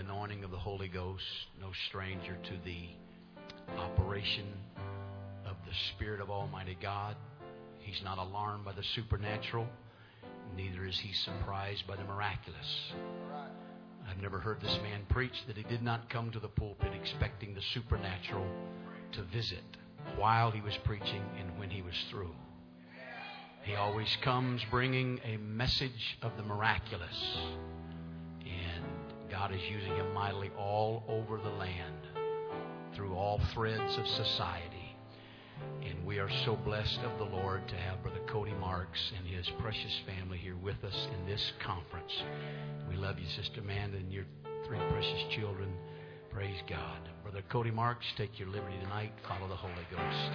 anointing of the Holy Ghost, no stranger to the operation of the Spirit of Almighty God. He's not alarmed by the supernatural, neither is he surprised by the miraculous. I've never heard this man preach that he did not come to the pulpit expecting the supernatural to visit while he was preaching and when he was through. He always comes bringing a message of the miraculous. And God is using him mightily all over the land, through all threads of society. And we are so blessed of the Lord to have Brother Cody Marks and his precious family here with us in this conference. We love you, Sister Amanda, and your three precious children. Praise God. Brother Cody Marks, take your liberty tonight. Follow the Holy Ghost.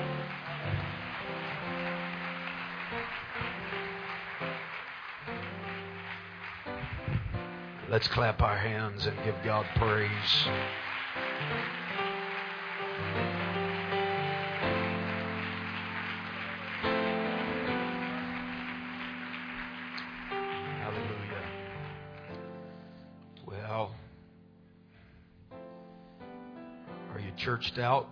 Let's clap our hands and give God praise. Hallelujah. Well, are you churched out?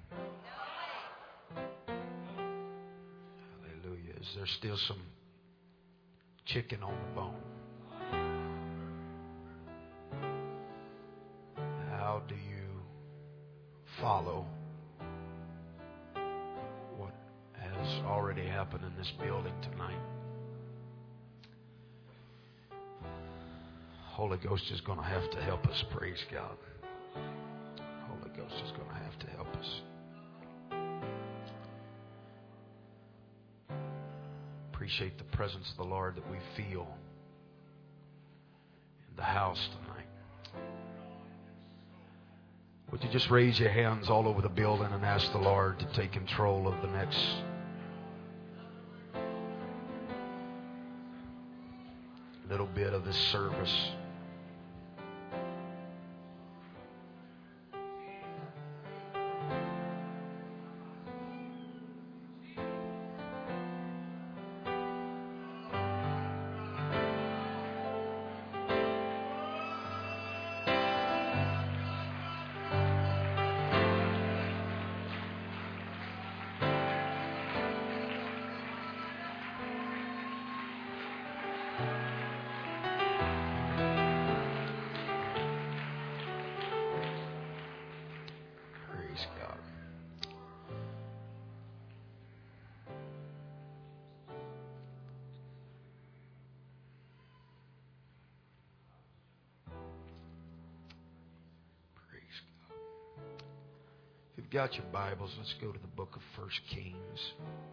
Hallelujah. Is there still some chicken on the bone? How do you follow what has already happened in this building tonight? Holy Ghost is going to have to help us, praise God. Holy Ghost is going to have to help us. Appreciate the presence of the Lord that we feel in the house tonight. Would you just raise your hands all over the building and ask the Lord to take control of the next little bit of this service? If you've got your Bibles, let's go to the book of 1 Kings.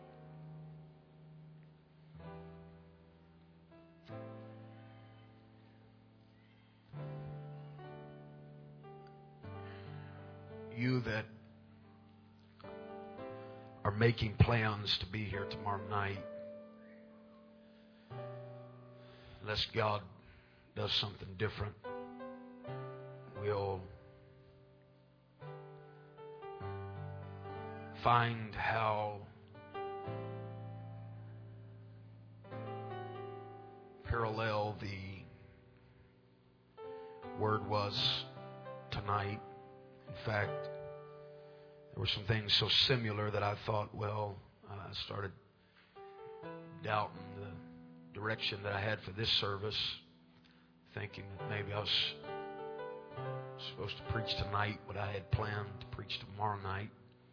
You that are making plans to be here tomorrow night, unless God does something different, we'll find how parallel the word was tonight. In fact, there were some things so similar that I thought, I started doubting the direction that I had for this service, thinking that maybe I was supposed to preach tonight what I had planned to preach tomorrow night.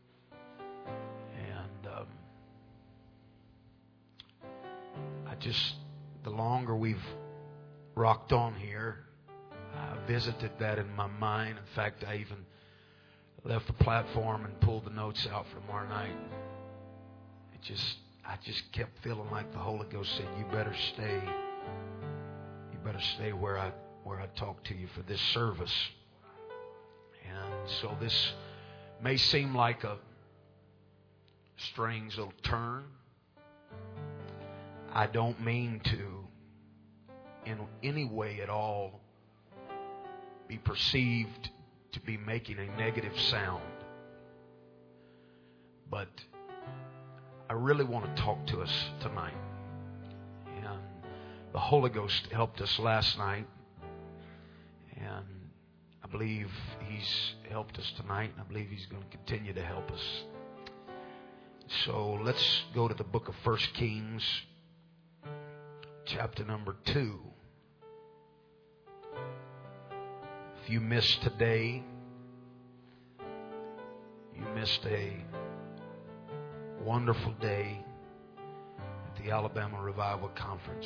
And the longer we've rocked on here, I visited that in my mind. In fact, I even left the platform and pulled the notes out for tomorrow night. I just kept feeling like the Holy Ghost said, you better stay where I talk to you for this service. And so this may seem like a strange little turn. I don't mean to in any way at all be perceived to be making a negative sound. But I really want to talk to us tonight. And the Holy Ghost helped us last night. And believe He's helped us tonight, and I believe He's going to continue to help us. So let's go to the book of 1 Kings, chapter number 2. If you missed today, you missed a wonderful day at the Alabama Revival Conference.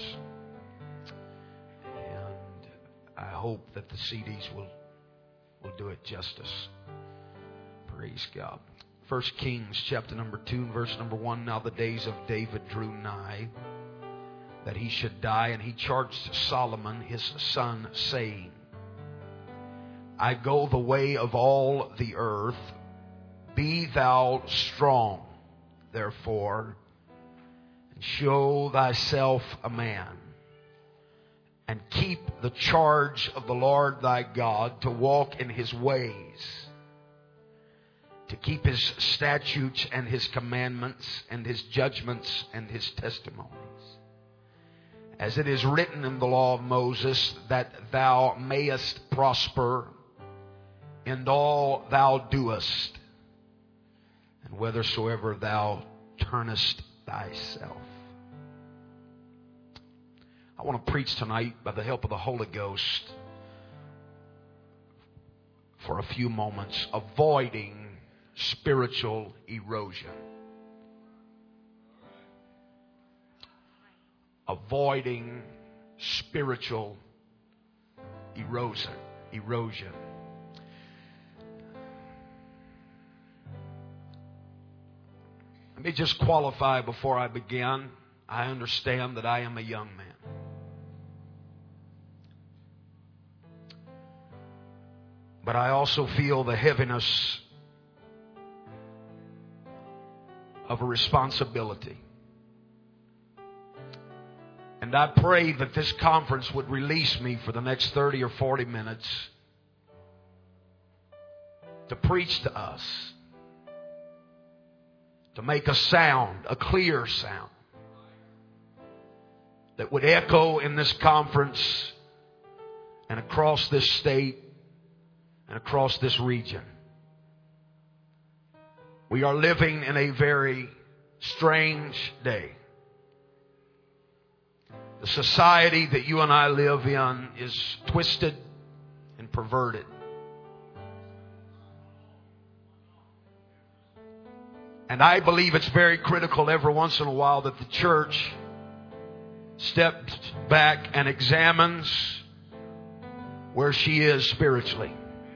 And I hope that the CDs will do it justice. Praise God. 1 Kings chapter number 2, verse number 1. Now the days of David drew nigh, that he should die, and he charged Solomon his son, saying, I go the way of all the earth. Be thou strong, therefore, and show thyself a man, and keep the charge of the Lord thy God, to walk in his ways, to keep his statutes and his commandments and his judgments and his testimonies. As it is written in the law of Moses, that thou mayest prosper in all thou doest, and whithersoever thou turnest thyself. I want to preach tonight by the help of the Holy Ghost for a few moments, avoiding spiritual erosion. Avoiding spiritual erosion. Let me just qualify before I begin. I understand that I am a young man. But I also feel the heaviness of a responsibility. And I pray that this conference would release me for the next 30 or 40 minutes to preach to us, to make a sound, a clear sound, that would echo in this conference and across this state and across this region. We are living in a very strange day. The society that you and I live in is twisted and perverted. And I believe it's very critical every once in a while that the church steps back and examines where she is spiritually.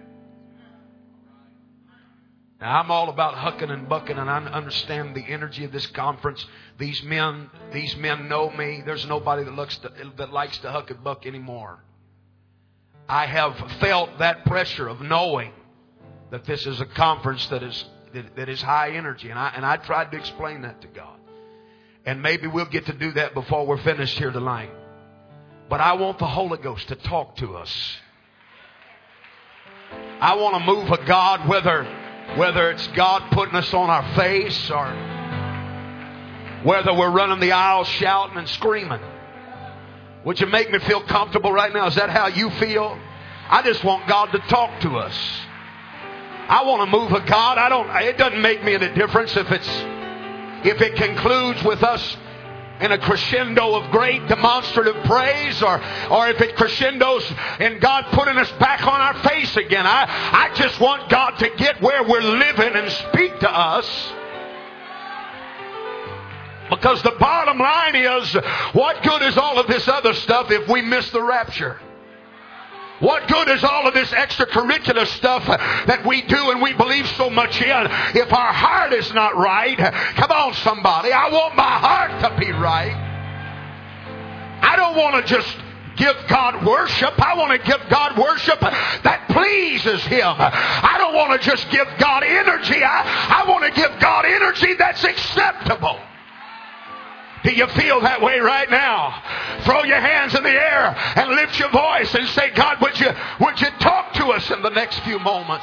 Now, I'm all about hucking and bucking, and I understand the energy of this conference. These men know me. There's nobody that likes to huck and buck anymore. I have felt that pressure of knowing that this is a conference that is high energy, and I tried to explain that to God. And maybe we'll get to do that before we're finished here tonight. But I want the Holy Ghost to talk to us. I want to move of God, whether it's God putting us on our face or whether we're running the aisle shouting and screaming. Would you make me feel comfortable right now? Is that how you feel? I just want God to talk to us. I want to move of God. It doesn't make me any difference if it concludes with us in a crescendo of great demonstrative praise, or if it crescendos in God putting us back on our face again. I just want God to get where we're living and speak to us. Because the bottom line is, what good is all of this other stuff if we miss the rapture? What good is all of this extracurricular stuff that we do and we believe so much in if our heart is not right? Come on, somebody. I want my heart to be right. I don't want to just give God worship. I want to give God worship that pleases Him. I don't want to just give God energy. I want to give God energy that's acceptable. Do you feel that way right now? Throw your hands in the air and lift your voice and say, God, would you talk to us in the next few moments?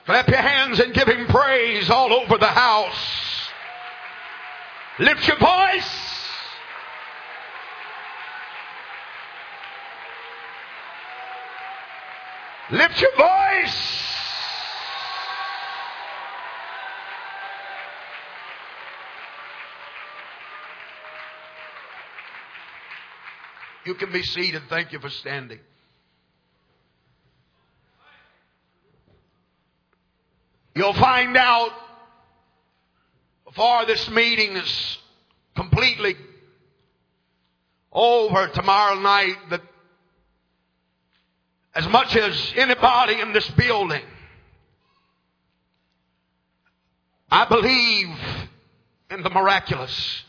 Clap your hands and give Him praise all over the house. Lift your voice. Lift your voice. You can be seated. Thank you for standing. You'll find out before this meeting is completely over tomorrow night that as much as anybody in this building, I believe in the miraculous.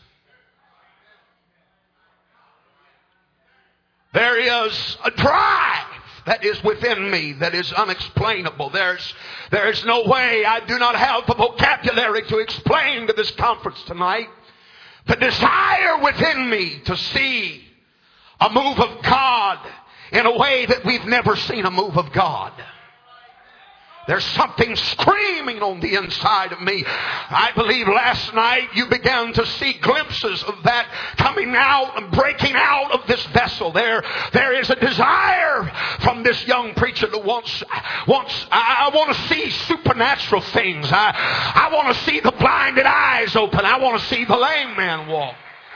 There is a drive that is within me that is unexplainable. There's no way. I do not have the vocabulary to explain to this conference tonight. The desire within me to see a move of God in a way that we've never seen a move of God. There's something screaming on the inside of me. I believe last night you began to see glimpses of that coming out and breaking out of this vessel. There is a desire from this young preacher that wants I want to see supernatural things. I want to see the blinded eyes open. I want to see the lame man walk.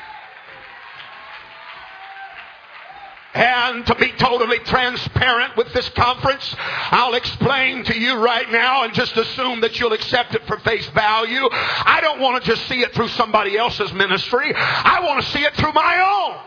And to be totally transparent with this conference, I'll explain to you right now and just assume that you'll accept it for face value. I don't want to just see it through somebody else's ministry. I want to see it through my own.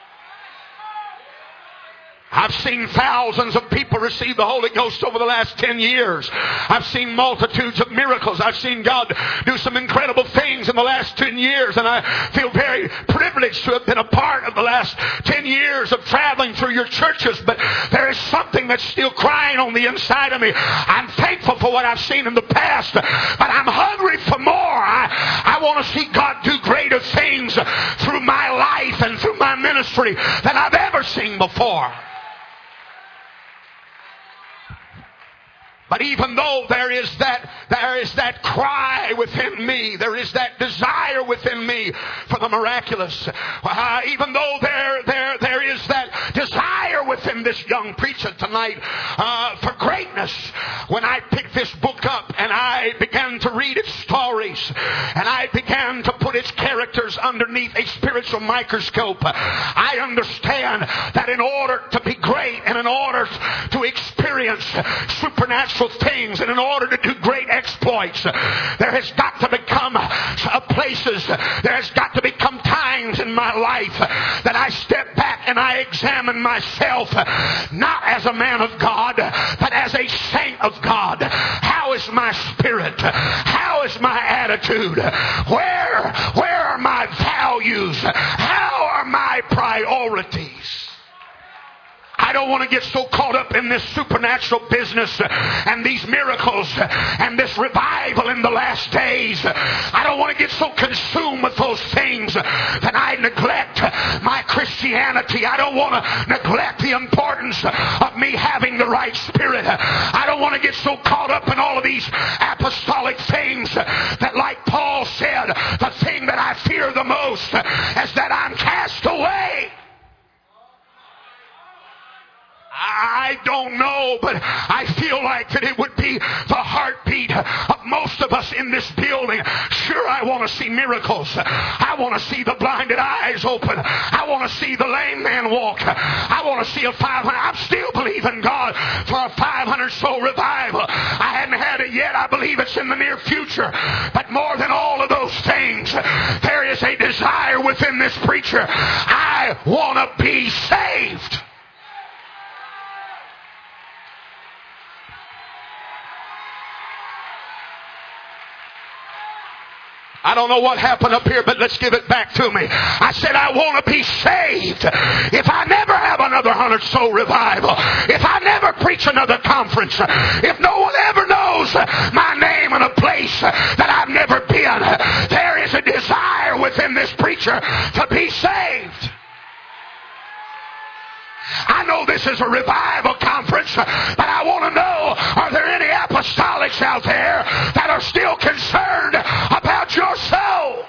I've seen thousands of people receive the Holy Ghost over the last 10 years. I've seen multitudes of miracles. I've seen God do some incredible things in the last 10 years. And I feel very privileged to have been a part of the last 10 years of traveling through your churches. But there is something that's still crying on the inside of me. I'm thankful for what I've seen in the past, but I'm hungry for more. I want to see God do greater things through my life and through my ministry than I've ever seen before. But even though there is that cry within me, there is that desire within me for the miraculous, even though there is that desire within this young preacher tonight for greatness, when I picked this book up and I began to read its stories and I began to put its characters underneath a spiritual microscope, I understand that in order to be great and in order to experience supernatural things and in order to do great exploits, there has got to become places, there has got to become times in my life that I step back and I examine myself, not as a man of God, but as a saint of God. How is my spirit? How is my attitude? Where are my values? How are my priorities? I don't want to get so caught up in this supernatural business and these miracles and this revival in the last days. I don't want to get so consumed with those things that I neglect my Christianity. I don't want to neglect the importance of me having the right spirit. I don't want to get so caught up in all of these apostolic things that, like Paul said, the thing that I fear the most is that I'm cast away. I don't know, but I feel like that it would be the heartbeat of most of us in this building. Sure, I want to see miracles. I want to see the blinded eyes open. I want to see the lame man walk. I want to see a 500. I'm still believing God for a 500 soul revival. I hadn't had it yet. I believe it's in the near future. But more than all of those things, there is a desire within this preacher. I want to be saved. I don't know what happened up here, but let's give it back to me. I said I want to be saved. If I never have another 100 soul revival, if I never preach another conference, if no one ever knows my name in a place that I've never been, there is a desire within this preacher to be saved. I know this is a revival conference, but I want to know, are there any apostolics out there that are still concerned about your soul?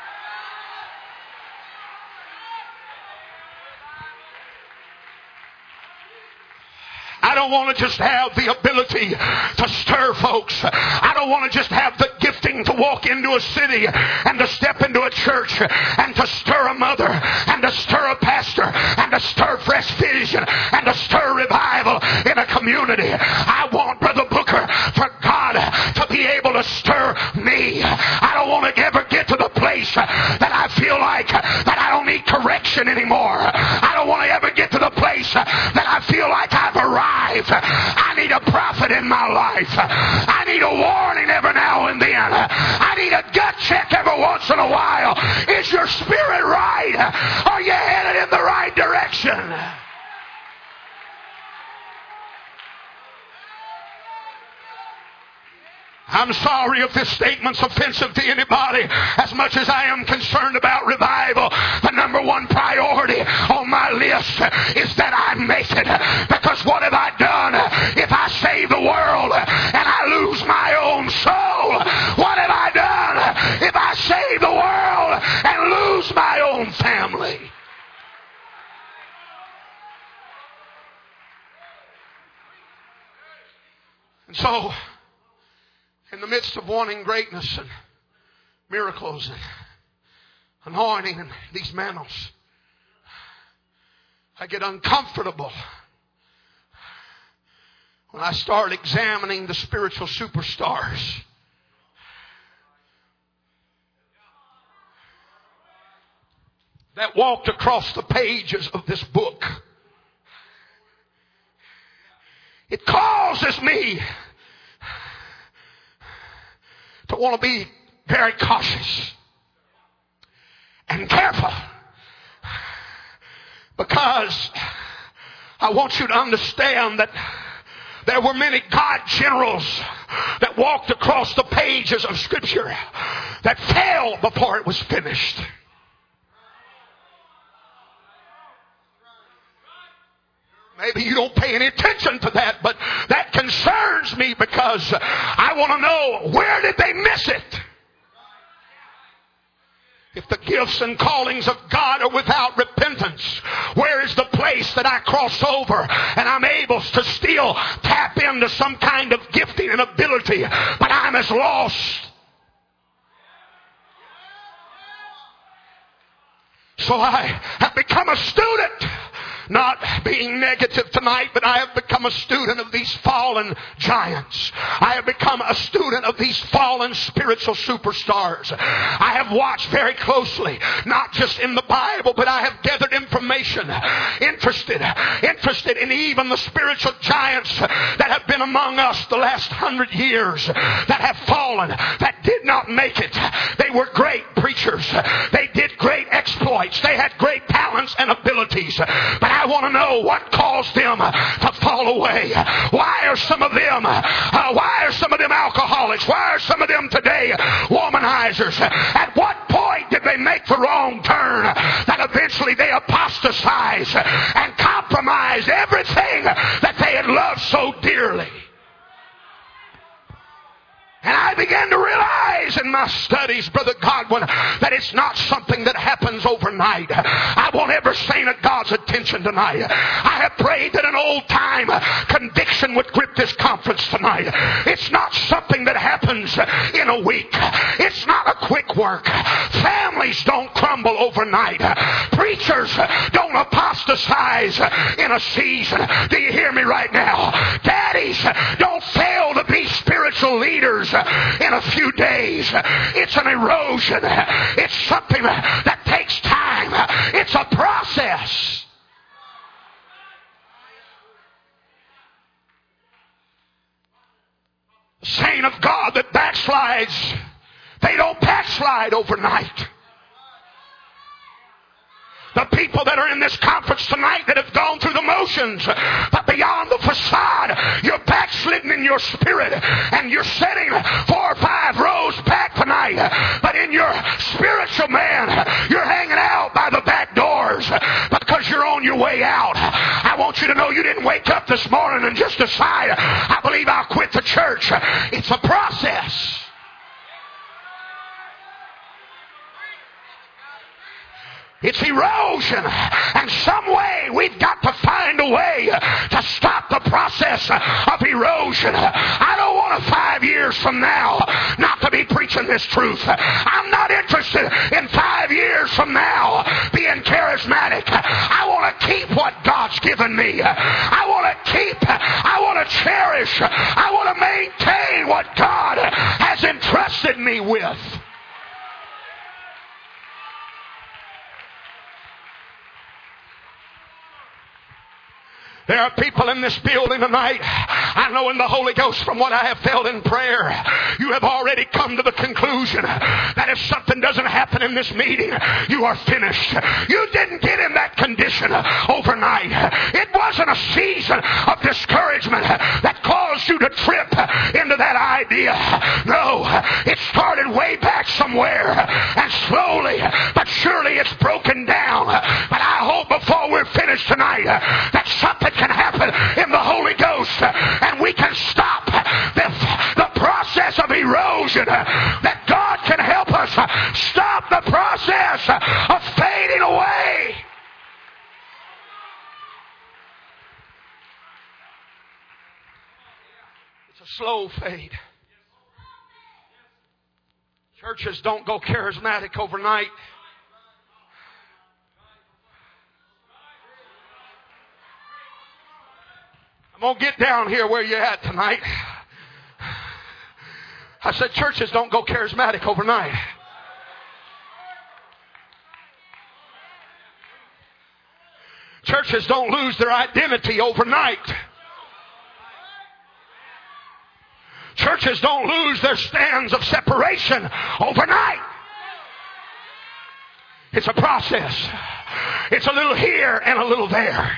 I don't want to just have the ability to stir folks. I don't want to just have the gifting to walk into a city and to step into a church and to stir a mother and to stir a pastor and to stir fresh vision and to stir revival in a community. I want, Brother Booker, for God to be able to stir me. I don't want to ever get to the place that I feel like that I don't need correction anymore. I don't want to ever get to the place that I feel like I've arrived. I need a prophet in my life. I need a warning every now and then. I need a gut check every once in a while. Is your spirit right? Are you headed in the right direction? I'm sorry if this statement's offensive to anybody. As much as I am concerned about revival, the number one priority on my list is that I make it. Because what have I done if I save the world and I lose my own soul? What have I done if I save the world and lose my own family? And so, in the midst of wanting greatness and miracles and anointing and these mantles, I get uncomfortable when I start examining the spiritual superstars. That walked across the pages of this book. It causes me to want to be very cautious and careful, because I want you to understand that there were many God generals that walked across the pages of Scripture that fell before it was finished. Maybe you don't pay any attention to that, but that concerns me because I want to know, where did they miss it? If the gifts and callings of God are without repentance, where is the place that I cross over and I'm able to still tap into some kind of gifting and ability, but I'm as lost? So I have become a student. Not being negative tonight, but I have become a student of these fallen giants. I have become a student of these fallen spiritual superstars. I have watched very closely, not just in the Bible, but I have gathered information, interested in even the spiritual giants that have been among us the last 100 years, that have fallen, that did not make it. They were great preachers. They did great exploits. They had great talents and abilities. But I want to know what caused them to fall away. Why are some of them alcoholics? Why are some of them today womanizers? At what point did they make the wrong turn that eventually they apostatized and compromised everything that they had loved so dearly? And I began to realize in my studies, Brother Godwin, that it's not something that happens overnight. I want every saint of God's attention tonight. I have prayed that an old-time conviction would grip this conference tonight. It's not something that happens in a week. It's not a quick work. Families don't crumble overnight. Preachers don't apostatize in a season. Do you hear me right now? Daddies don't fail to be spiritual leaders in a few days. It's an erosion. It's something that takes time. It's a process. The saint of God that backslides, they don't backslide overnight. The people that are in this conference tonight that have gone through the motions, but beyond the facade, you're backslidden in your spirit, and you're sitting 4 or 5 rows back tonight. But in your spiritual man, you're hanging out by the back doors because you're on your way out. I want you to know you didn't wake up this morning and just decide, I believe I'll quit the church. It's a process. It's erosion. And some way we've got to find a way to stop the process of erosion. I don't want 5 years from now not to be preaching this truth. I'm not interested in 5 years from now being charismatic. I want to keep what God's given me. I want to cherish. I want to maintain what God has entrusted me with. There are people in this building tonight. I know in the Holy Ghost from what I have felt in prayer, you have already come to the conclusion that if something doesn't happen in this meeting, you are finished. You didn't get in that condition overnight. It wasn't a season of discouragement that caused you to trip into that idea. No, it started way back somewhere, and slowly but surely it's broken down. But I hope before we're finished tonight that something can happen in the Holy Ghost and we can stop the process of erosion, that God can help us stop the process of fading away. It's a slow fade. Churches don't go charismatic overnight. I'm going to get down here where you're at tonight. I said churches don't go charismatic overnight. Churches don't lose their identity overnight. Churches don't lose their stands of separation overnight. It's a process. It's a little here and a little there.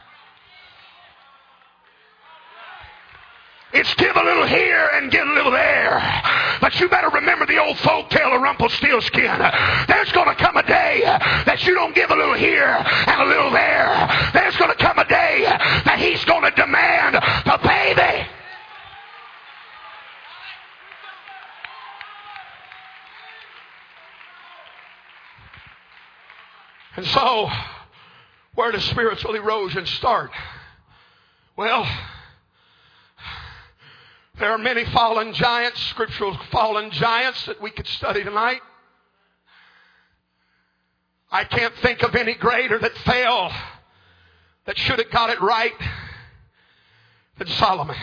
It's give a little here and get a little there. But you better remember the old folk tale of Rumpelstiltskin. There's going to come a day that you don't give a little here and a little there. There's going to come a day that he's going to demand the baby. And so, where does spiritual erosion start? Well, there are many fallen giants, scriptural fallen giants that we could study tonight. I can't think of any greater that fell, that should have got it right, than Solomon.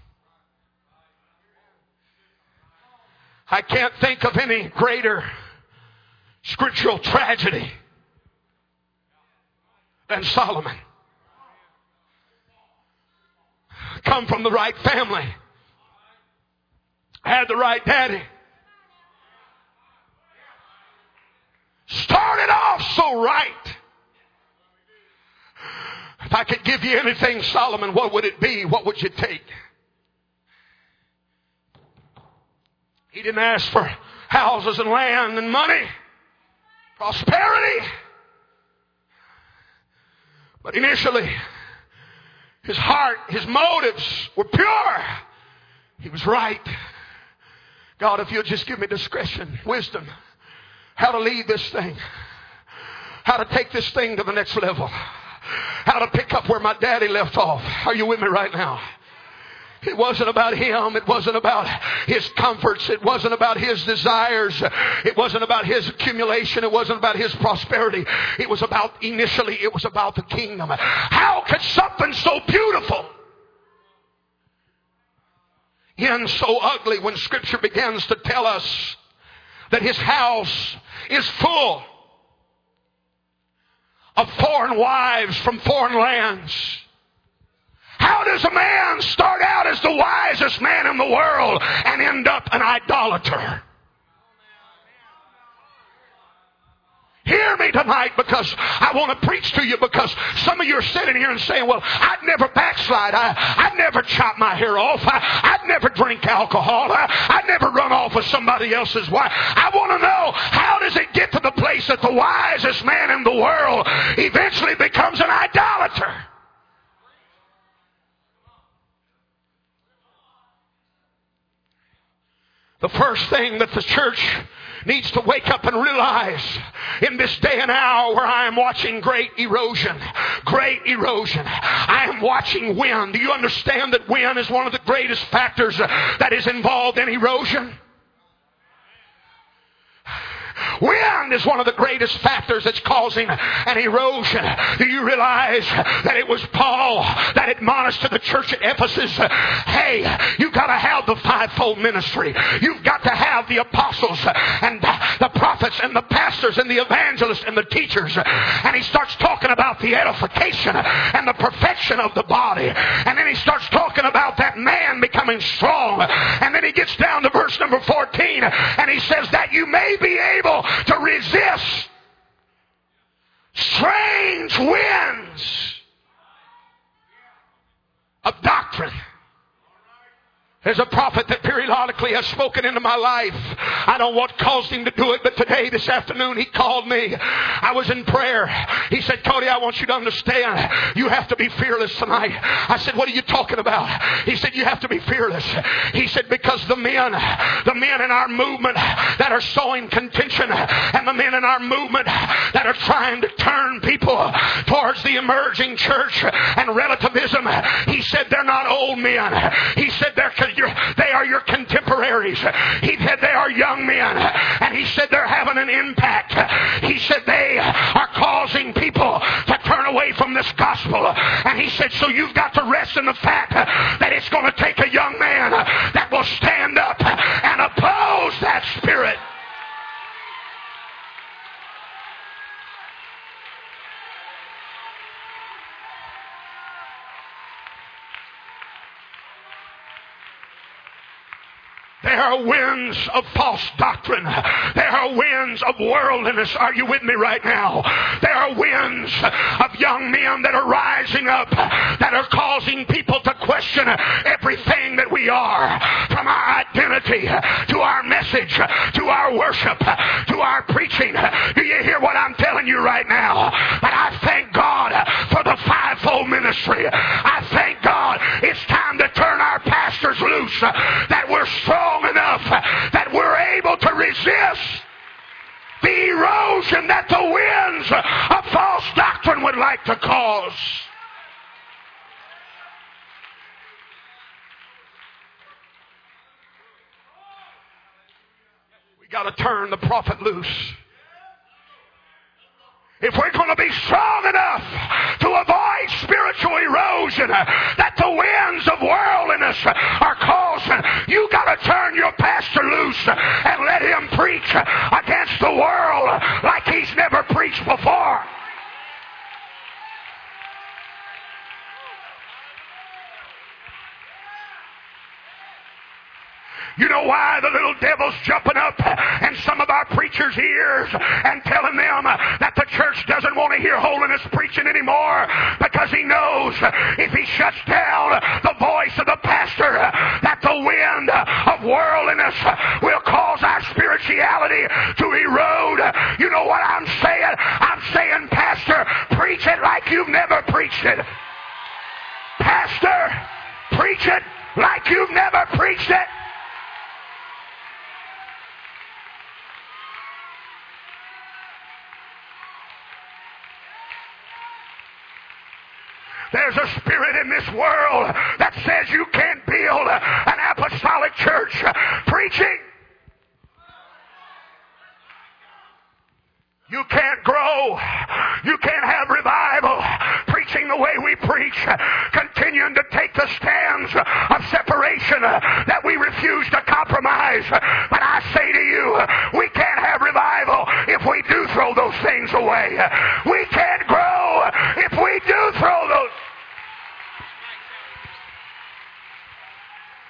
I can't think of any greater scriptural tragedy than Solomon. Come from the right family. Had the right daddy. Started off so right. If I could give you anything, Solomon, what would it be? What would you take? He didn't ask for houses and land and money, prosperity. But initially, his heart, his motives were pure. He was right. God, if you'll just give me discretion, wisdom, how to lead this thing, how to take this thing to the next level, how to pick up where my daddy left off. Are you with me right now? It wasn't about him. It wasn't about his comforts. It wasn't about his desires. It wasn't about his accumulation. It wasn't about his prosperity. It was about the kingdom. How could something so beautiful end so ugly when Scripture begins to tell us that his house is full of foreign wives from foreign lands? How does a man start out as the wisest man in the world and end up an idolater? Hear me tonight, because I want to preach to you, because some of you are sitting here and saying, well, I'd never backslide. I'd never chop my hair off. I'd never drink alcohol. I'd never run off with somebody else's wife. I want to know, how does it get to the place that the wisest man in the world eventually becomes an idolater? The first thing that the church needs to wake up and realize in this day and hour where I am watching great erosion. I am watching wind. Do you understand that wind is one of the greatest factors that is involved in erosion? Wind is one of the greatest factors that's causing an erosion. Do you realize that it was Paul that admonished to the church at Ephesus, hey, you've got to have the fivefold ministry. You've got to have the apostles and the prophets and the pastors and the evangelists and the teachers. And he starts talking about the edification and the perfection of the body. And then he starts talking about that man becoming strong. And then he gets down to verse number 14 and he says that you may be able to resist strange winds of doctrine. There's a prophet that periodically has spoken into my life. I don't know what caused him to do it, but today, this afternoon, he called me. I was in prayer. He said, Cody, I want you to understand, you have to be fearless tonight. I said, what are you talking about? He said, you have to be fearless. He said, because the men in our movement that are sowing contention, and the men in our movement that are trying to turn people towards the emerging church and relativism, he said, they're not old men. He said, they are your contemporaries. He said they are young men. And he said they're having an impact. He said they are causing people to turn away from this gospel. And he said, so you've got to rest in the fact that it's going to take a young man that will stand up and oppose that spirit. There are winds of false doctrine. There are winds of worldliness. Are you with me right now? There are winds of young men that are rising up, that are causing people to question everything that we are, from our identity to our message, to our worship, to our preaching. Do you hear what I'm telling you right now? But I thank God for the fivefold ministry. I thank God it's time to turn our pastors loose, that we're strong enough that we're able to resist the erosion that the winds of false doctrine would like to cause. We got to turn the prophet loose. If we're going to be strong enough to avoid spiritual erosion that the winds of worldliness are causing, you got to turn your pastor loose and let him preach against the world like he's never preached before. You know why the little devil's jumping up in some of our preachers' ears and telling them that the church doesn't want to hear holiness preaching anymore? Because he knows if he shuts down the voice of the pastor, that the wind of worldliness will cause our spirituality to erode. You know what I'm saying? I'm saying, pastor, preach it like you've never preached it. Pastor, preach it like you've never preached it. There's a spirit in this world that says you can't build an apostolic church preaching. You can't grow. You can't have revival preaching the way we preach, continuing to take the stands of separation that we refuse to compromise. But I say to you, we can't have revival if we do throw those things away. We can't grow if we do throw those.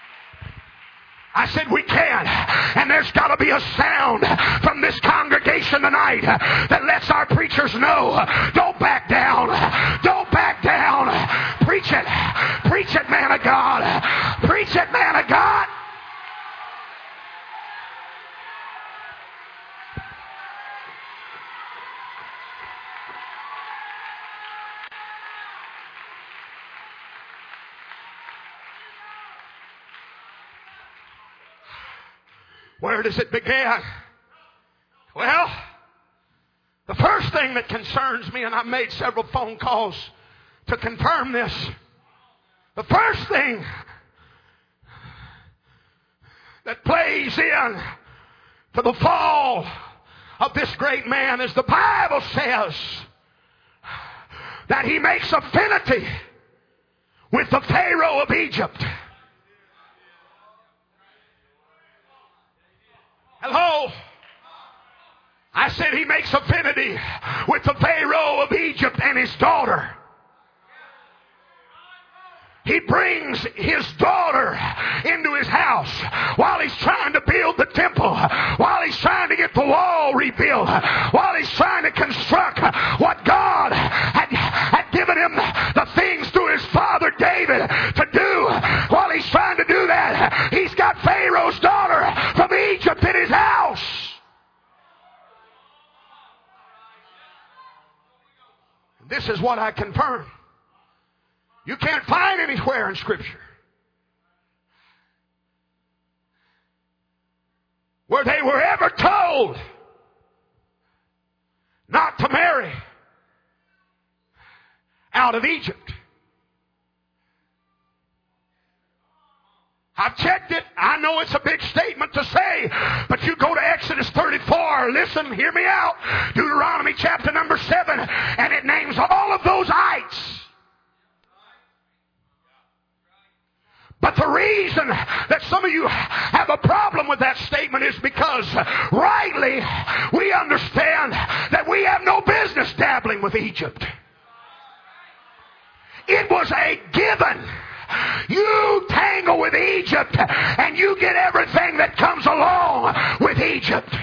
I said we can. And there's got to be a sound from this congregation revelation tonight that lets our preachers know, don't back down. Don't back down. Preach it. Preach it, man of God. Preach it, man of God. Where does it begin? Well, the first thing that concerns me, and I've made several phone calls to confirm this, the first thing that plays in to the fall of this great man is the Bible says that he makes affinity with the Pharaoh of Egypt. Hello? I said he makes affinity with the Pharaoh of Egypt and his daughter. He brings his daughter into his house while he's trying to build the temple, while he's trying to get the wall rebuilt, while he's trying to construct what God had given him the things through his father David to do. While he's trying to do that, he's got Pharaoh's daughter from Egypt in his house. This is what I confirm. You can't find anywhere in Scripture where they were ever told not to marry out of Egypt. I've checked it. I know it's a big statement to say, but you go to Exodus 34. Listen, hear me out. Deuteronomy chapter number 7, and it names all of those ites. But the reason that some of you have a problem with that statement is because rightly we understand that we have no business dabbling with Egypt. It was a given. You tangle with Egypt and you get everything that comes along with Egypt.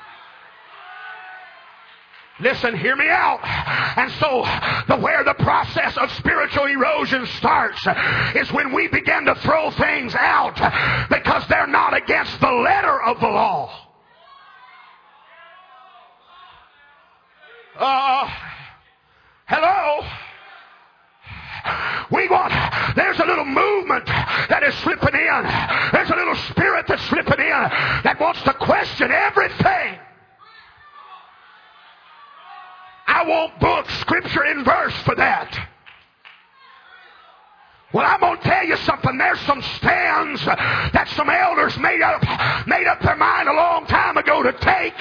Listen, hear me out. And so where the process of spiritual erosion starts is when we begin to throw things out because they're not against the letter of the law. Hello? There's a little movement that is slipping in. There's a little spirit that's slipping in that wants to question everything. I won't book scripture in verse for that. Well, I'm going to tell you something. There's some stands that some elders made up their mind a long time ago to take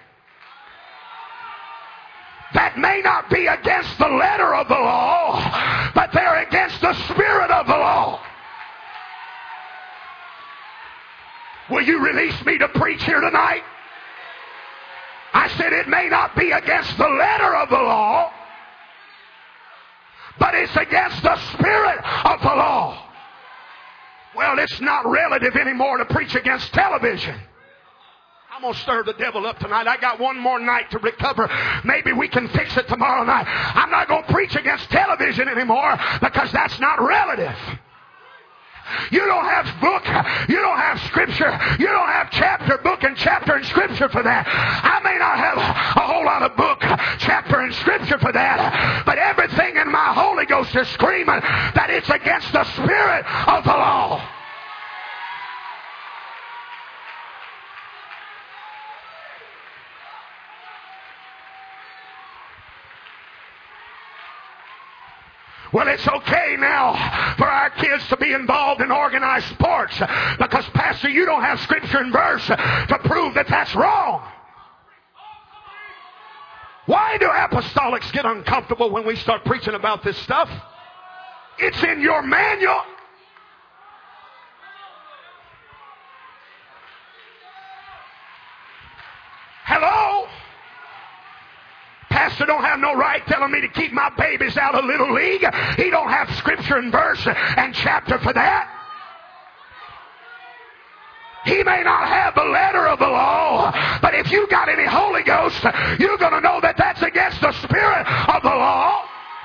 that may not be against the letter of the law, but they're against the spirit of the law. Will you release me to preach here tonight? I said it may not be against the letter of the law, but it's against the spirit of the law. Well, it's not relative anymore to preach against television. I'm going to stir the devil up tonight. I got one more night to recover. Maybe we can fix it tomorrow night. I'm not going to preach against television anymore because that's not relative. You don't have book, you don't have scripture, you don't have chapter, book and chapter and scripture for that. I may not have a whole lot of book, chapter and scripture for that, but everything in my Holy Ghost is screaming that it's against the spirit of the law. Well, it's okay now for our kids to be involved in organized sports because, Pastor, you don't have scripture and verse to prove that that's wrong. Why do apostolics get uncomfortable when we start preaching about this stuff? It's in your manual. Hello? Pastor don't have no right telling me to keep my babies out of Little League. He don't have scripture and verse and chapter for that. He may not have the letter of the law, but if you got any Holy Ghost, you're going to know that that's against the spirit of the law.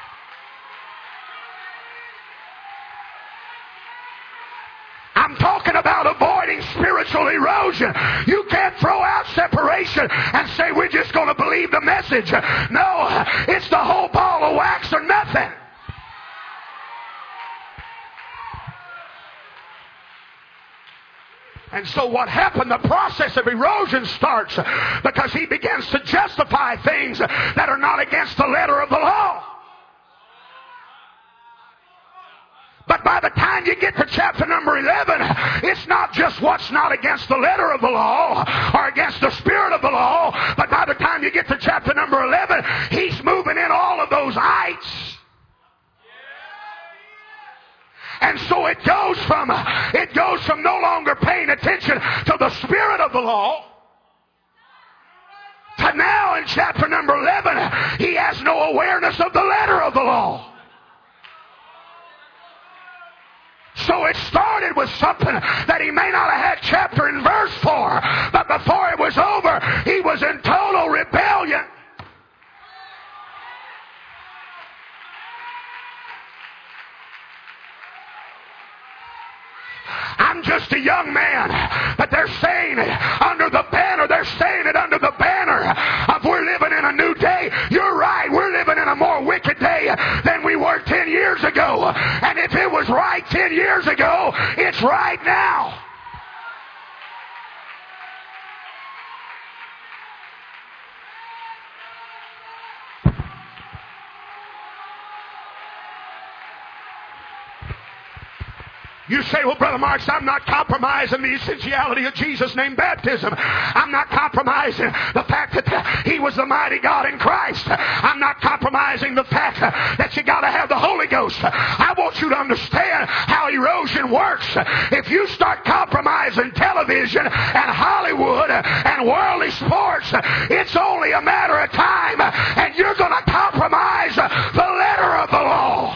I'm talking about avoiding spiritual erosion. You can't throw out separation and say we're just going to believe the message. No, it's the whole ball of wax or nothing. And so what happened, the process of erosion starts because he begins to justify things that are not against the letter of the law. But by the time you get to chapter number 11, it's not just what's not against the letter of the law or against the spirit of the law, but by the time you get to chapter number 11, he's moving in all of those ites. And so it goes from no longer paying attention to the spirit of the law to now in chapter number 11, he has no awareness of the letter of the law. So it started with something that he may not have had chapter and verse for, but before it was over, he was in total rebellion. I'm just a young man, but they're saying it under the banner. They're saying it under the banner of we're living in a new day. You're right. We're living in a more wicked day than we were 10 years ago. And if it was right 10 years ago, it's right now. You say, well, Brother Marks, I'm not compromising the essentiality of Jesus' name baptism. I'm not compromising the fact that he was the mighty God in Christ. I'm not compromising the fact that you got to have the Holy Ghost. I want you to understand how erosion works. If you start compromising television and Hollywood and worldly sports, it's only a matter of time, and you're going to compromise the letter of the law.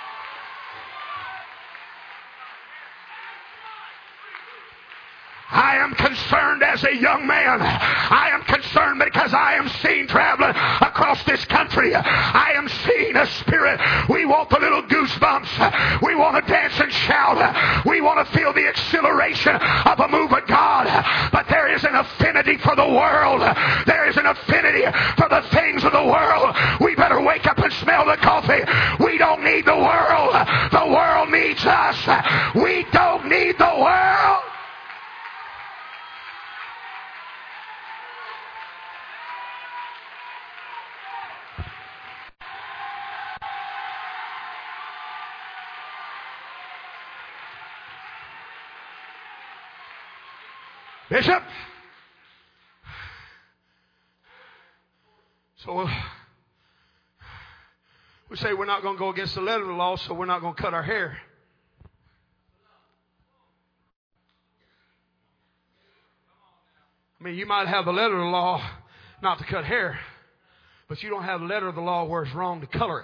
I am concerned as a young man. I am concerned because I am seen traveling across this country. I am seeing a spirit. We want the little goosebumps. We want to dance and shout. We want to feel the exhilaration of a move of God. But there is an affinity for the world. There is an affinity for the things of the world. We better wake up and smell the coffee. We don't need the world. The world needs us. We don't need the world. Bishop, so we say we're not going to go against the letter of the law, so we're not going to cut our hair. I mean, you might have the letter of the law not to cut hair, but you don't have the letter of the law where it's wrong to color it.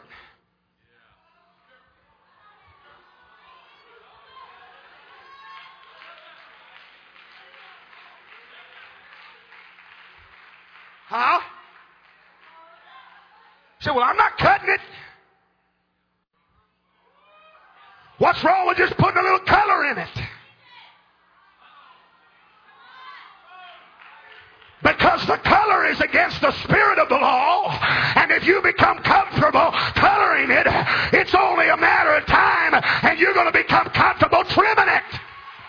Huh? Say, well, I'm not cutting it. What's wrong with just putting a little color in it? Because the color is against the spirit of the law, and if you become comfortable coloring it, it's only a matter of time, and you're going to become comfortable trimming it.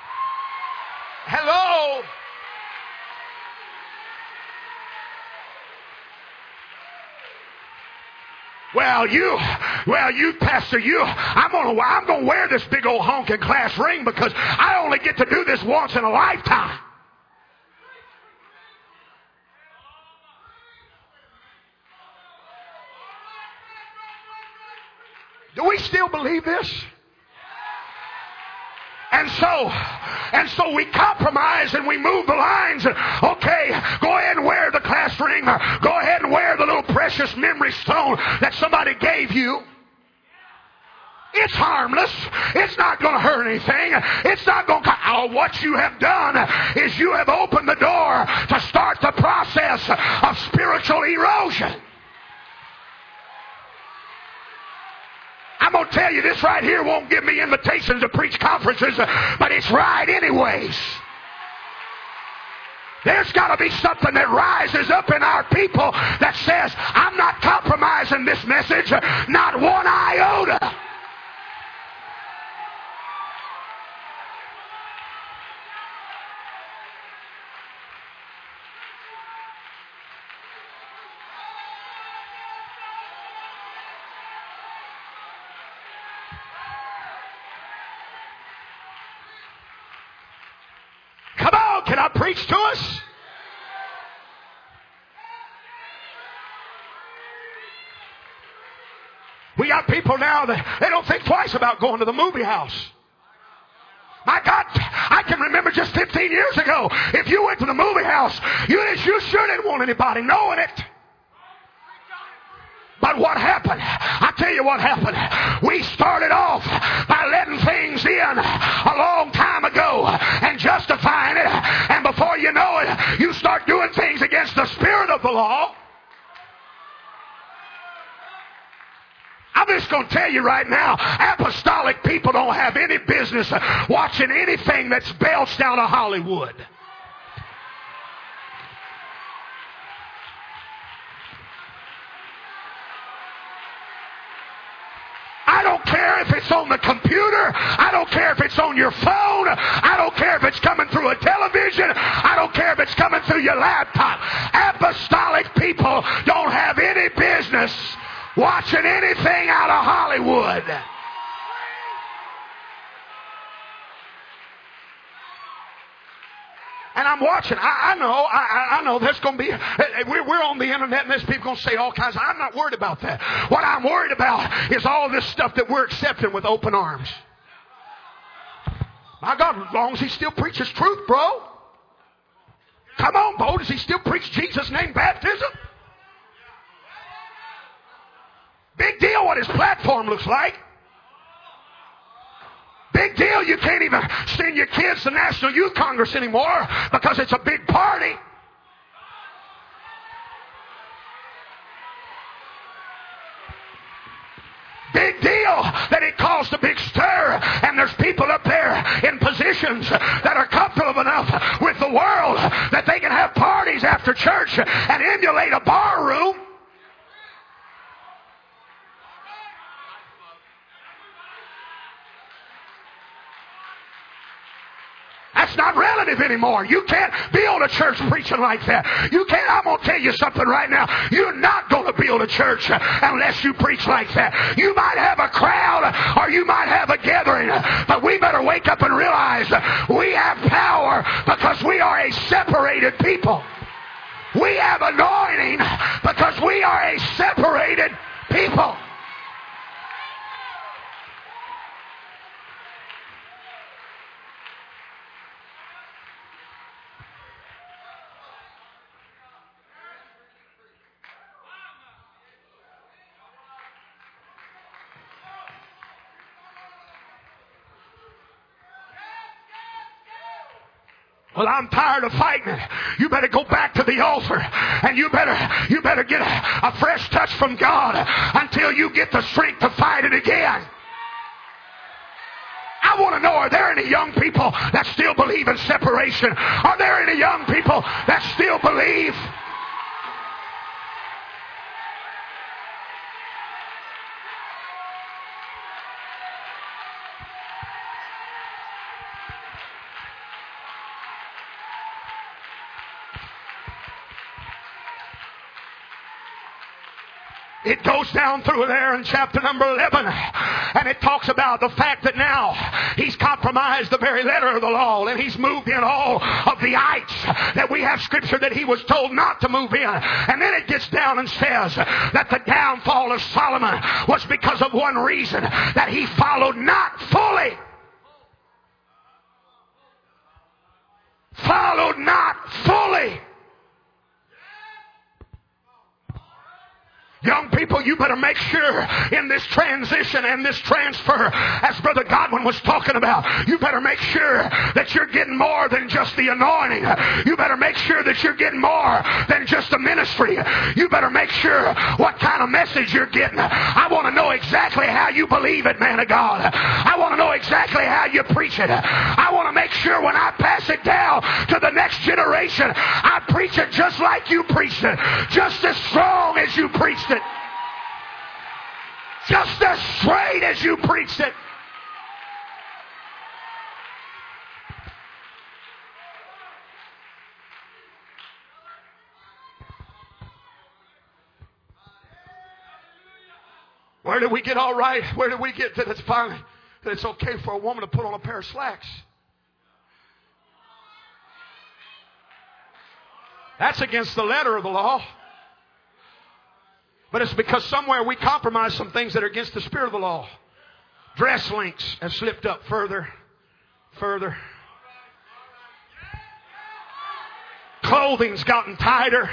Hello? Well, you, Pastor, I'm going to wear this big old honking class ring because I only get to do this once in a lifetime. Do we still believe this? And so we compromise and we move the lines. Okay, go ahead and wear the class ring. Go ahead and wear the little precious memory stone that somebody gave you. It's harmless. It's not going to hurt anything. It's not going to... Oh, what you have done is you have opened the door to start the process of spiritual erosion. I'm going to tell you, this right here won't give me invitations to preach conferences, but it's right anyways. There's got to be something that rises up in our people that says, I'm not compromising this message, not one iota. Can I preach to us? We got people now that they don't think twice about going to the movie house. My God, I can remember just 15 years ago, if you went to the movie house, you sure didn't want anybody knowing it. But what happened? I tell you what happened. We started off by letting things in a long time ago and justifying it. And before you know it, you start doing things against the spirit of the law. I'm just going to tell you right now, apostolic people don't have any business watching anything that's belched out of Hollywood. I don't care if it's on the computer. I don't care if it's on your phone. I don't care if it's coming through a television. I don't care if it's coming through your laptop. Apostolic people don't have any business watching anything out of Hollywood. And I'm watching. I know there's going to be... We're on the internet and there's people going to say all kinds. I'm not worried about that. What I'm worried about is all this stuff that we're accepting with open arms. My God, as long as he still preaches truth, bro. Come on, Bo. Does he still preach Jesus' name baptism? Big deal what his platform looks like. Big deal you can't even send your kids to National Youth Congress anymore because it's a big party. Big deal that it caused a big stir, and there's people up there in positions that are comfortable enough with the world that they can have parties after church and emulate a bar room. That's not relative anymore. You can't build a church preaching like that. You can't. I'm going to tell you something right now. You're not going to build a church unless you preach like that. You might have a crowd or you might have a gathering, but we better wake up and realize we have power because we are a separated people. We have anointing because we are a separated people. Well, I'm tired of fighting it. You better go back to the altar and you better get a fresh touch from God until you get the strength to fight it again. I want to know, are there any young people that still believe in separation? Are there any young people that still believe? It goes down through there in chapter number 11, and it talks about the fact that now he's compromised the very letter of the law, and he's moved in all of the ites that we have scripture that he was told not to move in. And then it gets down and says that the downfall of Solomon was because of one reason, that he followed not fully. Followed not fully. Young people, you better make sure in this transition and this transfer, as Brother Godwin was talking about, you better make sure that you're getting more than just the anointing. You better make sure that you're getting more than just the ministry. You better make sure what kind of message you're getting. I want to know exactly how you believe it, man of God. I want to know exactly how you preach it. I want to make sure when I pass it down to the next generation, I preach it just like you preached it, just as strong as you preached it. Just as straight as you preached it. Where did we get all right? Where did we get that it's fine, that it's okay for a woman to put on a pair of slacks? That's against the letter of the law. But it's because somewhere we compromise some things that are against the spirit of the law. Dress links have slipped up further. Clothing's gotten tighter.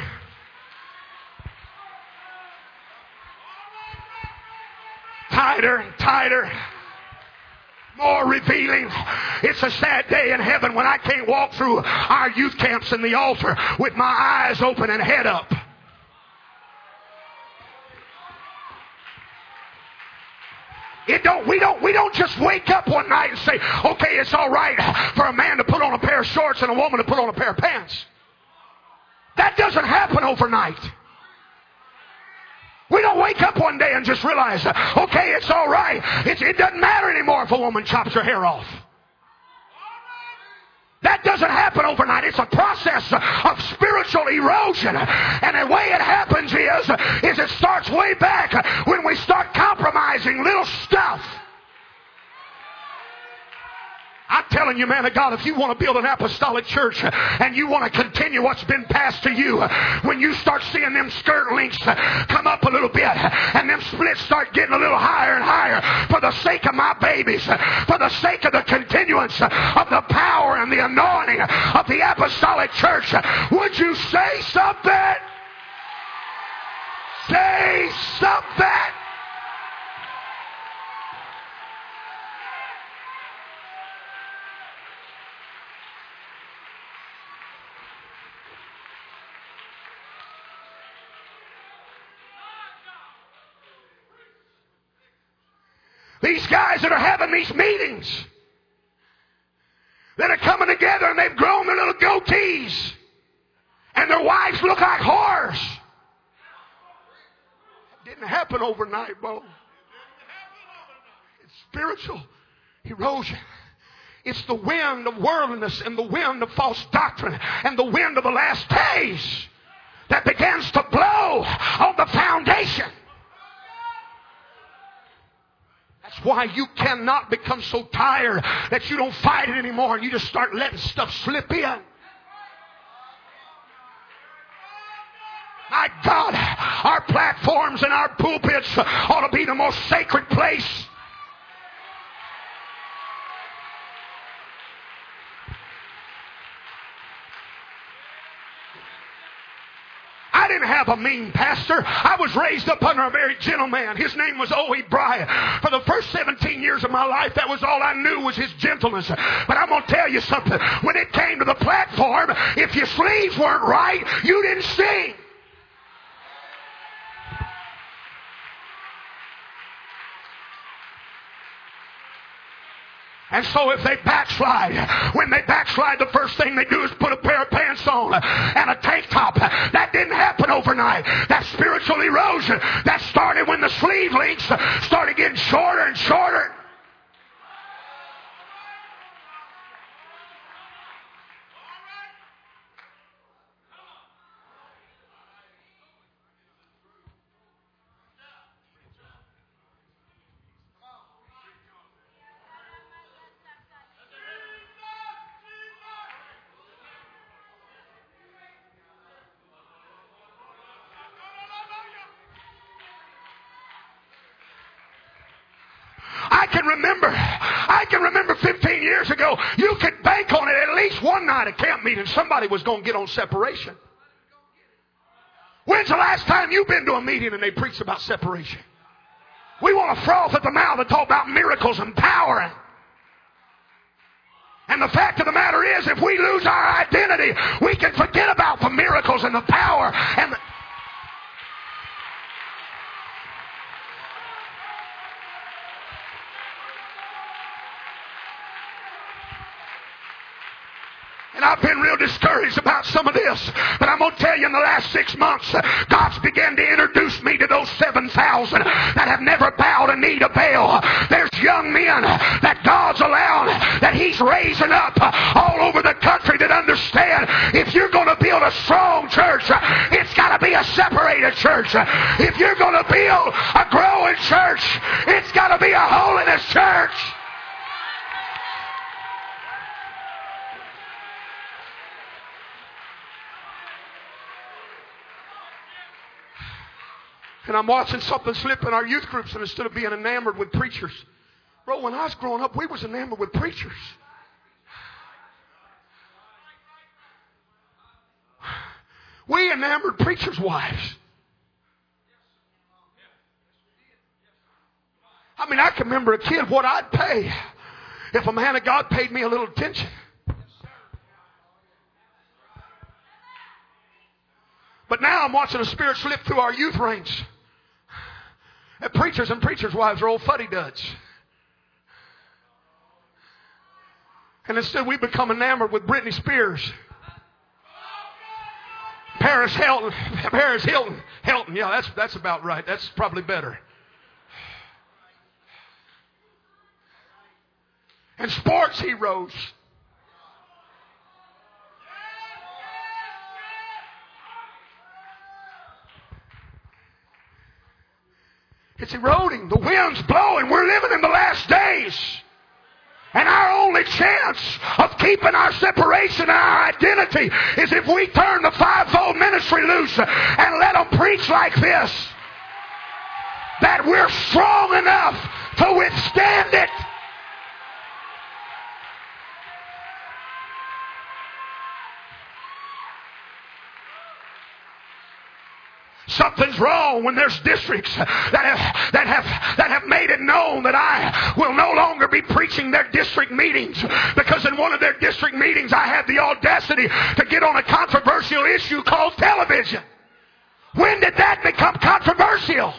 Tighter and tighter. More revealing. It's a sad day in heaven when I can't walk through our youth camps in the altar with my eyes open and head up. We don't just wake up one night and say, okay, it's all right for a man to put on a pair of shorts and a woman to put on a pair of pants. That doesn't happen overnight. We don't wake up one day and just realize, okay, it's all right. It doesn't matter anymore if a woman chops her hair off. That doesn't happen overnight. It's a process of spiritual erosion. And the way it happens is it starts way back when we start compromising little stuff. I'm telling you, man of God, if you want to build an apostolic church and you want to continue what's been passed to you, when you start seeing them skirt links come up a little bit and them splits start getting a little higher and higher, for the sake of my babies, for the sake of the continuance of the power and the anointing of the apostolic church, would you say something? Say something. These guys that are having these meetings, that are coming together and they've grown their little goatees and their wives look like whores. It didn't happen overnight, Bo. It's spiritual erosion. It's the wind of worldliness and the wind of false doctrine and the wind of the last days that begins to blow on the foundation. That's why you cannot become so tired that you don't fight it anymore and you just start letting stuff slip in. My God, our platforms and our pulpits ought to be the most sacred place. I didn't have a mean pastor. I was raised up under a very gentle man. His name was O.E. Bryant. For the first 17 years of my life, that was all I knew was his gentleness. But I'm going to tell you something. When it came to the platform, if your sleeves weren't right, you didn't sing. And so if they backslide, when they backslide, the first thing they do is put a pair of pants on and a tank top. That didn't happen overnight. That spiritual erosion, that started when the sleeve links started getting shorter and shorter. I can remember 15 years ago, you could bank on it at least one night at camp meeting. Somebody was going to get on separation. When's the last time you've been to a meeting and they preached about separation? We want to froth at the mouth and talk about miracles and power. And the fact of the matter is, if we lose our identity, we can forget about the miracles and the power and the... And I've been real discouraged about some of this. But I'm going to tell you, in the last 6 months, God's began to introduce me to those 7,000 that have never bowed a knee to Baal. There's young men that God's allowed, that He's raising up all over the country that understand if you're going to build a strong church, it's got to be a separated church. If you're going to build a growing church, it's got to be a holiness church. And I'm watching something slip in our youth groups, and instead of being enamored with preachers. Bro, when I was growing up, we was enamored with preachers. We enamored preachers' wives. I mean, I can remember a kid what I'd pay if a man of God paid me a little attention. But now I'm watching a spirit slip through our youth ranks. And preachers and preachers' wives are old fuddy-duds. And instead we become enamored with Britney Spears, Paris Hilton. Yeah, that's about right. That's probably better. And sports heroes. It's eroding. The wind's blowing. We're living in the last days. And our only chance of keeping our separation and our identity is if we turn the fivefold ministry loose and let them preach like this. That we're strong enough to withstand it. Something's wrong when there's districts that have made it known that I will no longer be preaching their district meetings, because in one of their district meetings I had the audacity to get on a controversial issue called television. When did that become controversial?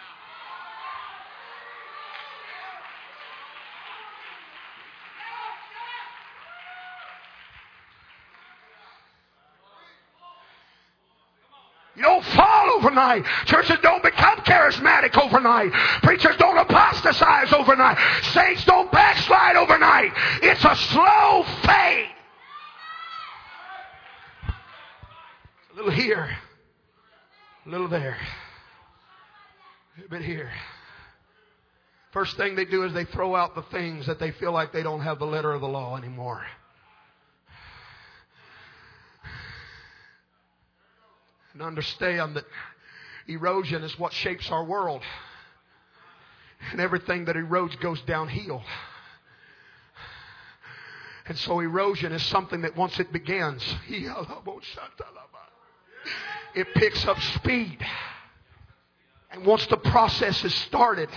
You don't fall overnight. Churches don't become charismatic overnight. Preachers don't apostatize overnight. Saints don't backslide overnight. It's a slow fade. A little here, a little there, a little bit here. First thing they do is they throw out the things that they feel like they don't have the letter of the law anymore. And understand that erosion is what shapes our world. And everything that erodes goes downhill. And so erosion is something that once it begins, it picks up speed. And once the process is started,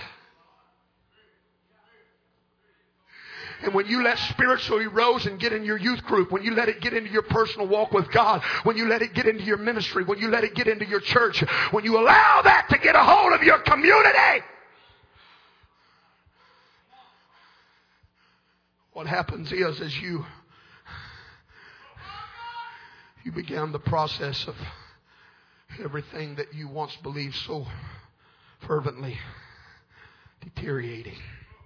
and when you let spiritual erosion get in your youth group, when you let it get into your personal walk with God, when you let it get into your ministry, when you let it get into your church, when you allow that to get a hold of your community, what happens is you begin the process of everything that you once believed so fervently deteriorating.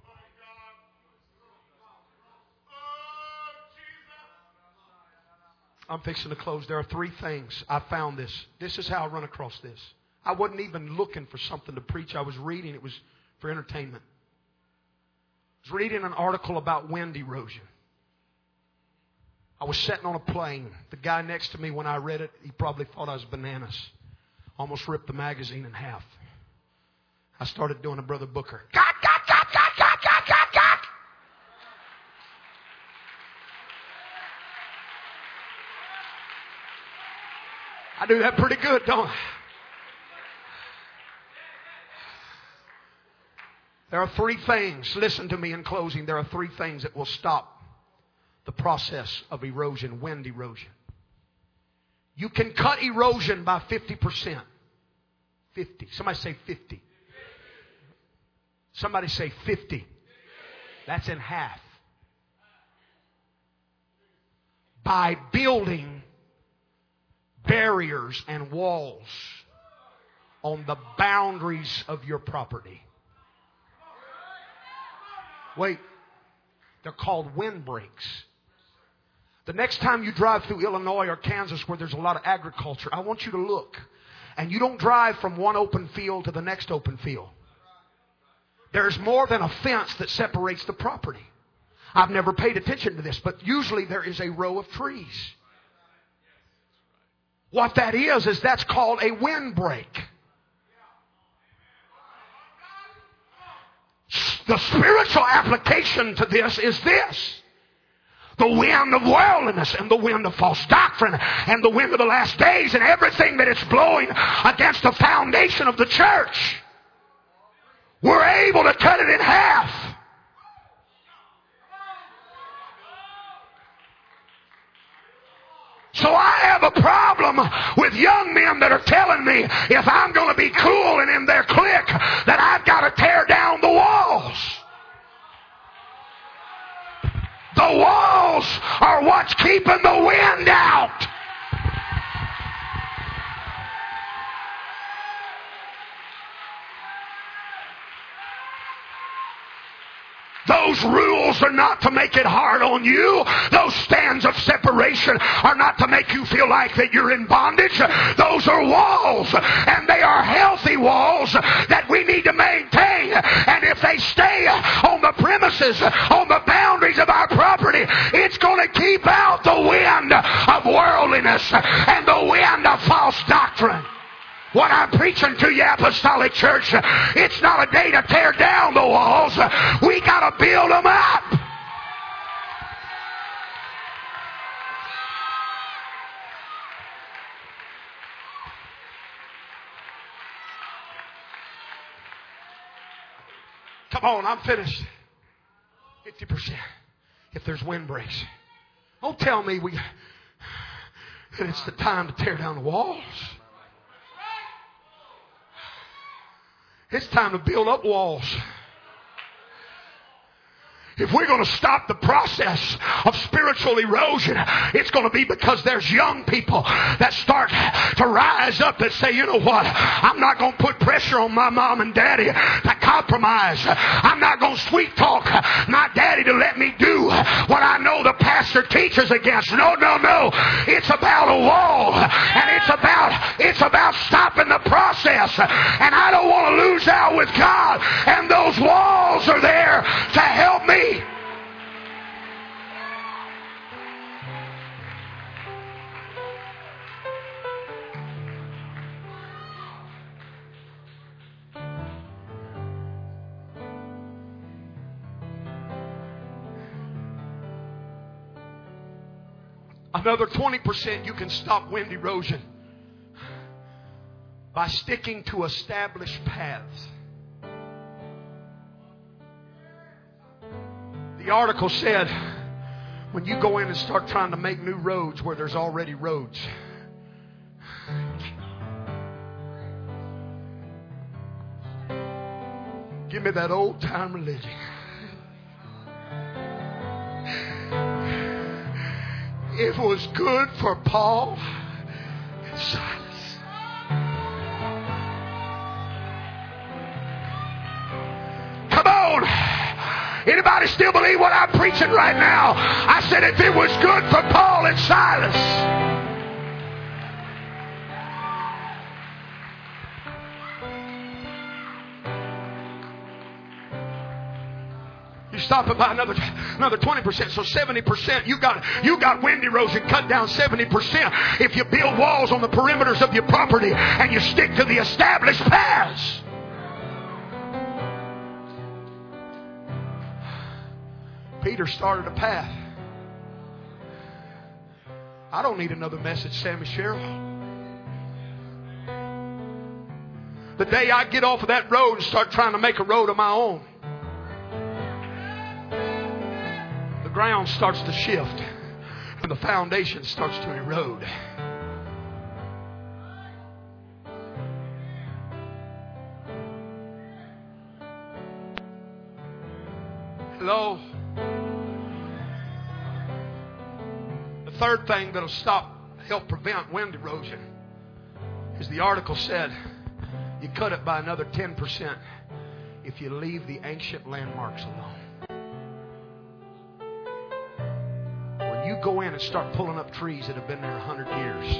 I'm fixing to close. There are three things. I found this. This is how I run across this. I wasn't even looking for something to preach. I was reading. It was for entertainment. I was reading an article about wind erosion. I was sitting on a plane. The guy next to me, when I read it, he probably thought I was bananas. Almost ripped the magazine in half. I started doing a Brother Booker. God. I do that pretty good, don't I? There are three things, listen to me in closing, there are three things that will stop the process of erosion, wind erosion. You can cut erosion by 50%. 50. Somebody say 50. Somebody say 50. That's in half. By building barriers and walls on the boundaries of your property. Wait, they're called windbreaks. The next time you drive through Illinois or Kansas where there's a lot of agriculture, I want you to look. And you don't drive from one open field to the next open field. There's more than a fence that separates the property. I've never paid attention to this, but usually there is a row of trees. What that is that's called a windbreak. The spiritual application to this is this. The wind of worldliness and the wind of false doctrine and the wind of the last days and everything that is blowing against the foundation of the church. We're able to cut it in half. So I have a problem with young men that are telling me if I'm going to be cool and in their clique that I've got to tear down the walls. The walls are what's keeping the wind out. Those rules are not to make it hard on you. Those stands of separation are not to make you feel like that you're in bondage. Those are walls, and they are healthy walls that we need to maintain. And if they stay on the premises, on the boundaries of our property, it's going to keep out the wind of worldliness and the wind of false doctrine. What I'm preaching to you, Apostolic Church, it's not a day to tear down the walls. We got to build them up. Come on, I'm finished. 50%. If there's windbreaks. Don't tell me that it's the time to tear down the walls. It's time to build up walls. If we're going to stop the process of spiritual erosion, it's going to be because there's young people that start to rise up that say, you know what, I'm not going to put pressure on my mom and daddy to compromise. I'm not going to sweet talk my daddy to let me do what I know the pastor teaches against. No. It's about a wall, and it's about stopping the process. And I don't want to lose out with God, and those walls are there to help me. Another 20% you can stop wind erosion by sticking to established paths. The article said when you go in and start trying to make new roads where there's already roads, give me that old time religion. It was good for Paul and Silas. Come on. Anybody still believe what I'm preaching right now? I said if it was good for Paul and Silas. You stop it by another 20%, so 70%. You got wind erosion cut down 70% if you build walls on the perimeters of your property and you stick to the established paths. Peter started a path. I don't need another message, Sammy Sherrill. The day I get off of that road and start trying to make a road of my own, ground starts to shift and the foundation starts to erode. Hello? The third thing that'll help prevent wind erosion is the article said you cut it by another 10% if you leave the ancient landmarks alone. When you go in and start pulling up trees that have been there 100 years,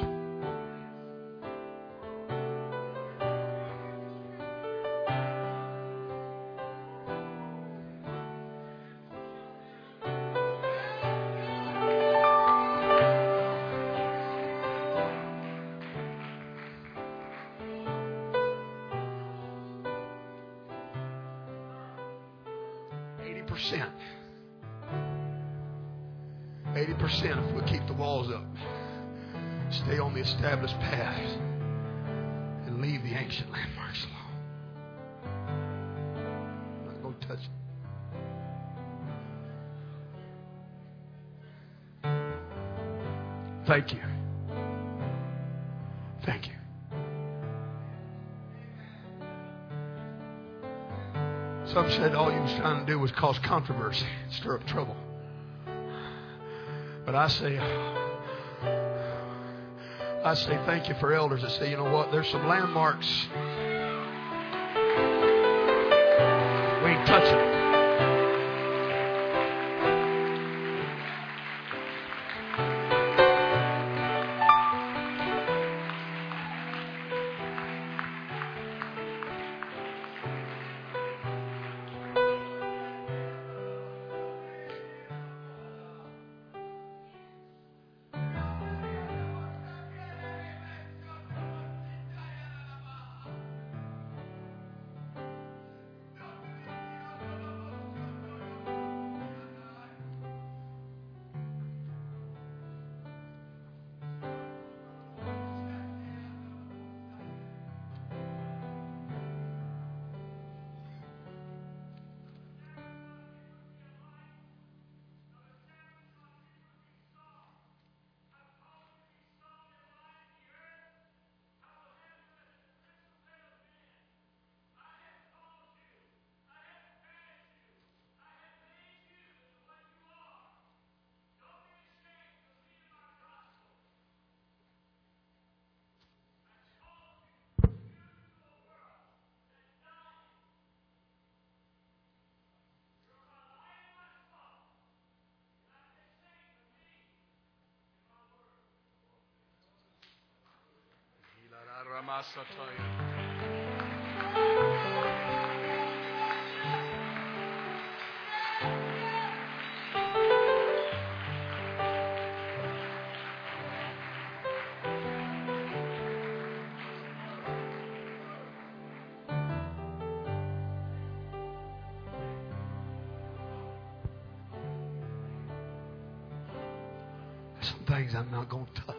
if we keep the walls up, stay on the established paths, and leave the ancient landmarks alone. I'm not going to touch it. Thank you. Thank you. Some said all you was trying to do was cause controversy, stir up trouble. But I say thank you for elders that say, you know what, there's some landmarks we ain't touching them. 'Some things I'm not going to touch.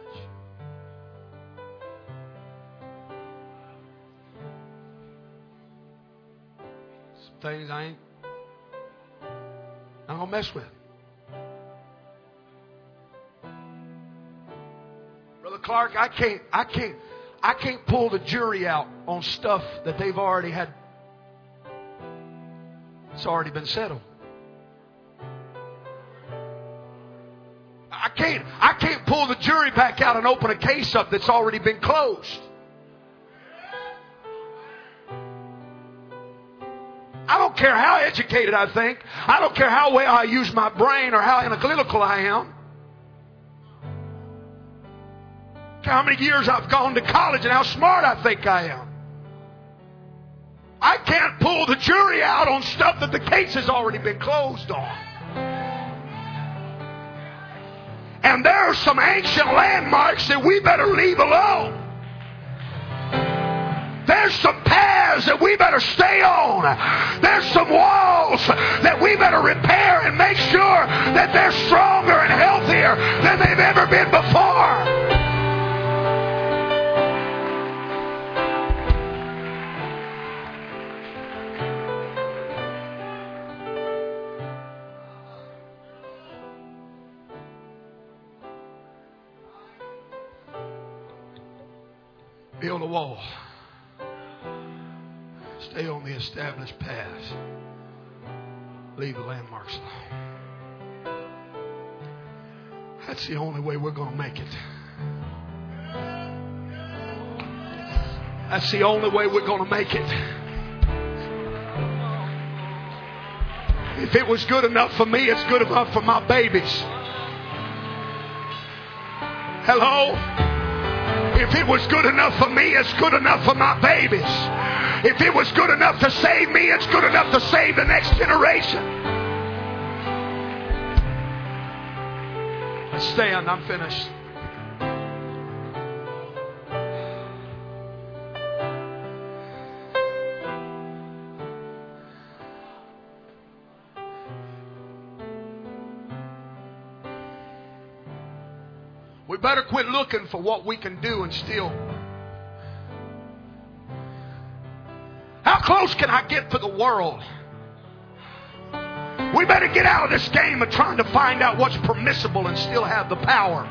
Things I ain't gonna mess with. Brother Clark, I can't pull the jury out on stuff that they've already had. It's already been settled. I can't pull the jury back out and open a case up that's already been closed. I don't care how educated I think. I don't care how well I use my brain or how analytical I am. I don't care how many years I've gone to college and how smart I think I am. I can't pull the jury out on stuff that the case has already been closed on. And there are some ancient landmarks that we better leave alone. There's some paths that we better stay on. There's some walls that we better repair and make sure that they're stronger and healthier than they've ever been before. Build a wall. Stay on the established paths. Leave the landmarks alone. That's the only way we're going to make it. That's the only way we're going to make it. If it was good enough for me, it's good enough for my babies. Hello? If it was good enough for me, it's good enough for my babies. If it was good enough to save me, it's good enough to save the next generation. Let's stand. I'm finished. We better quit looking for what we can do and still. How close can I get to the world? We better get out of this game of trying to find out what's permissible and still have the power.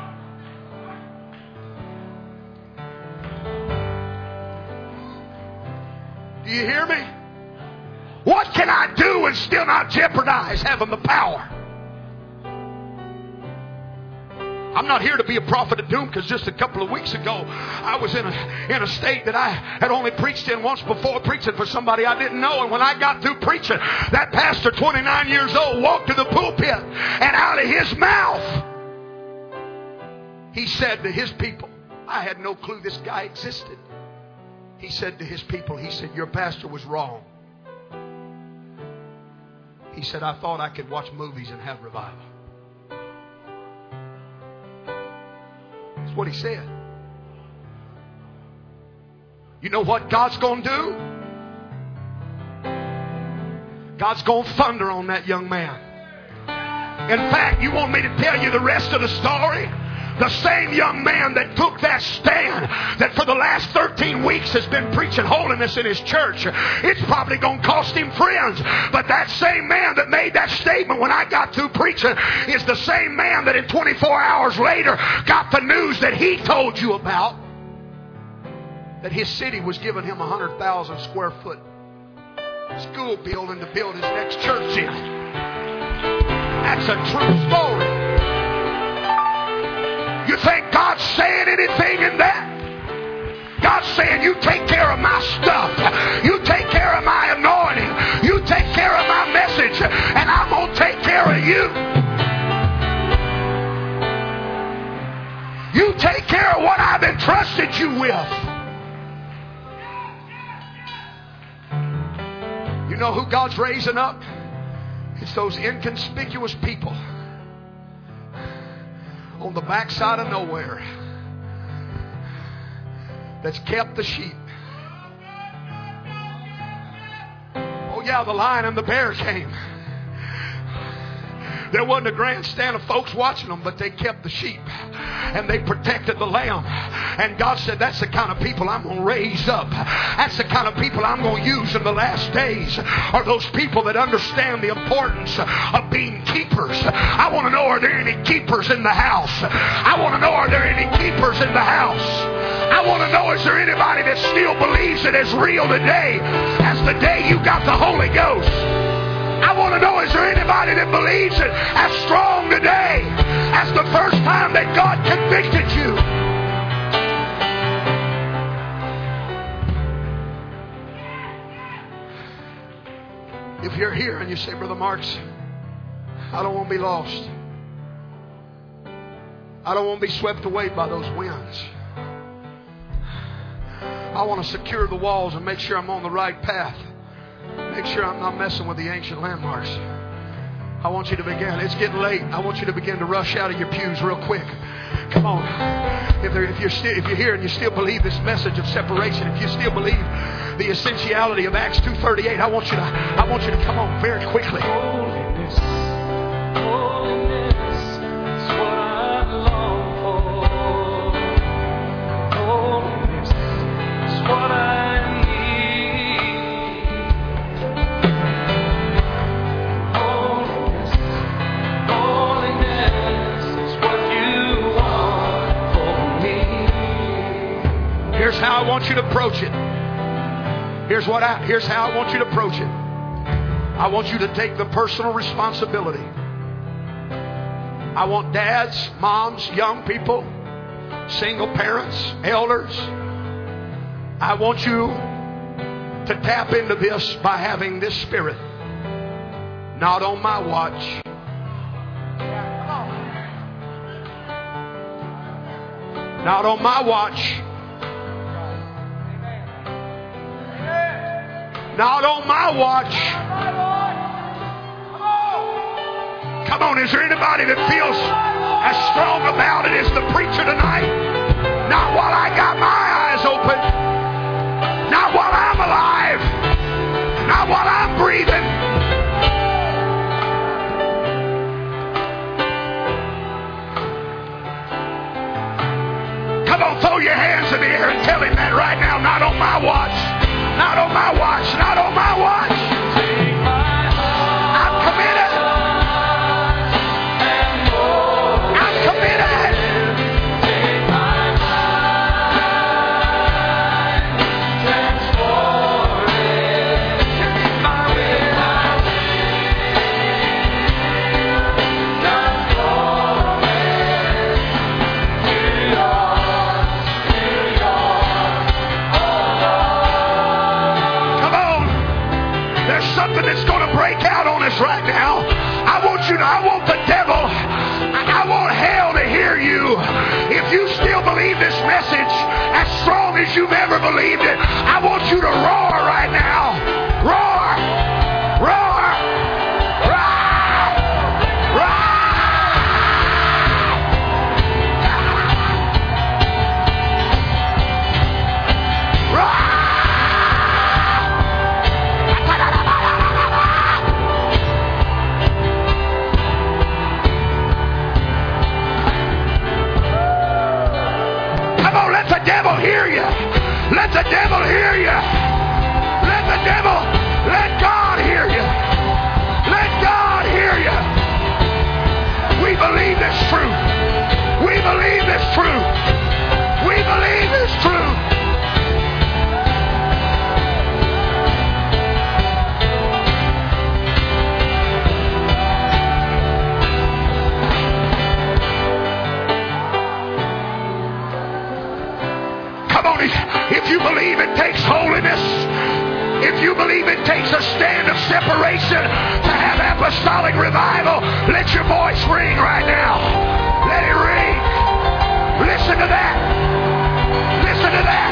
Do you hear me? What can I do and still not jeopardize having the power? I'm not here to be a prophet of doom, because just a couple of weeks ago I was in a state that I had only preached in once before, preaching for somebody I didn't know. And when I got through preaching, that pastor, 29 years old, walked to the pulpit, and out of his mouth he said to his people, I had no clue this guy existed. He said to his people, he said, your pastor was wrong. He said, I thought I could watch movies and have revival. That's what he said. You know what God's going to do? God's going to thunder on that young man. In fact, you want me to tell you the rest of the story? The same young man that took that stand, that for the last 13 weeks has been preaching holiness in his church, it's probably going to cost him friends. But that same man that made that statement when I got through preaching is the same man that in 24 hours later got the news that he told you about, that his city was giving him 100,000 square foot school building to build his next church in. That's a true story. You think God's saying anything in that? God's saying, you take care of my stuff. You take care of my anointing. You take care of my message. And I'm going to take care of you. You take care of what I've entrusted you with. You know who God's raising up? It's those inconspicuous people on the backside of nowhere that's kept the sheep. Oh yeah, the lion and the bear came. There wasn't a grandstand of folks watching them, but they kept the sheep and they protected the lamb. And God said, that's the kind of people I'm going to raise up. That's the kind of people I'm going to use in the last days, are those people that understand the importance of being keepers. I want to know, are there any keepers in the house? I want to know, are there any keepers in the house? I want to know, is there anybody that still believes it is real today as the day you got the Holy Ghost? I want to know, is there anybody that believes it as strong today as the first time that God convicted you? If you're here and you say, Brother Marks, I don't want to be lost. I don't want to be swept away by those winds. I want to secure the walls and make sure I'm on the right path. Make sure I'm not messing with the ancient landmarks. I want you to begin. It's getting late. I want you to begin to rush out of your pews real quick. Come on. If you're here and you still believe this message of separation, if you still believe the essentiality of Acts 2:38, I want you to come on very quickly. Holiness is what I long for. Holiness is what I Here's how I want you to approach it. Here's how I want you to approach it. I want you to take the personal responsibility. I want dads, moms, young people, single parents, elders. I want you to tap into this by having this spirit. Not on my watch. Not on my watch. Not on my watch. Come on, is there anybody that feels as strong about it as the preacher tonight? Not while I got my eyes open. Not while I'm alive. Not while I'm breathing. Come on, throw your hands in the air and tell him that right now. Not on my watch. Not on my watch. Not on my watch. I'm committed. I'm committed. That's going to break out on us right now. I want the devil, I want hell to hear you. If you still believe this message as strong as you've ever believed it, I want you to roar right now. Roar! Roar! Roar! Roar! Roar! Let the devil hear you. Let the devil hear you. Let the devil, let God hear you. Let God hear you. We believe this truth. We believe this truth. We believe this truth. If you believe it takes holiness, if you believe it takes a stand of separation to have apostolic revival, let your voice ring right now. Let it ring. Listen to that. Listen to that.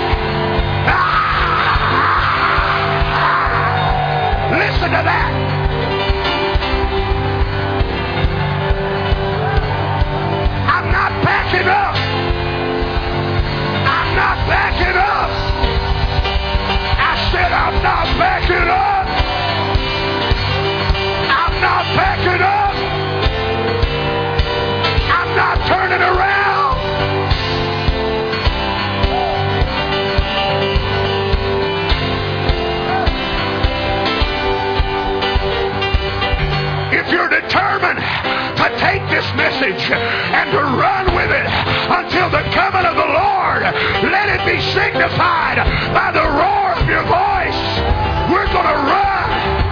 Listen to that. I'm not backing up. I'm not backing up. I said I'm not backing up. I'm not backing up. I'm not turning around. If you're determined to take this message and to run with it until the coming of the Lord, let it be signified by the roar of your voice. We're going to run.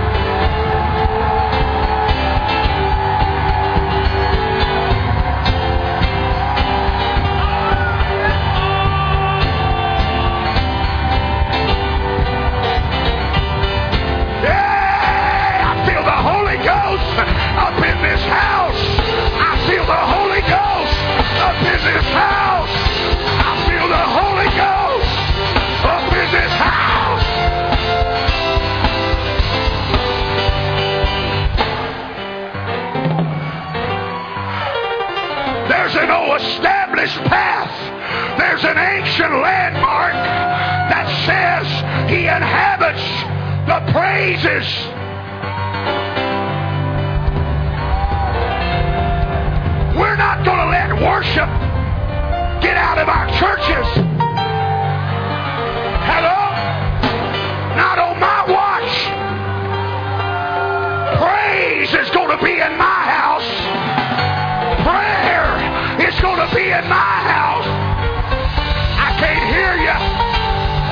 Yeah, I feel the Holy Ghost up in this house. I feel the Holy Ghost up in this house. I feel the Holy Ghost up in this house. There's an old established path. There's an ancient landmark that says he inhabits the praises. We're not going to let worship get out of our churches. Hello? Not on my watch. Praise is going to be in my house. Prayer is going to be in my house. I can't hear you.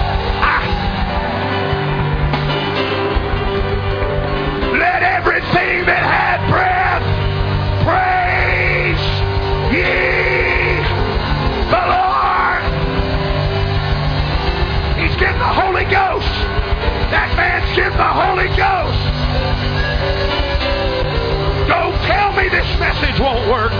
me this message won't work.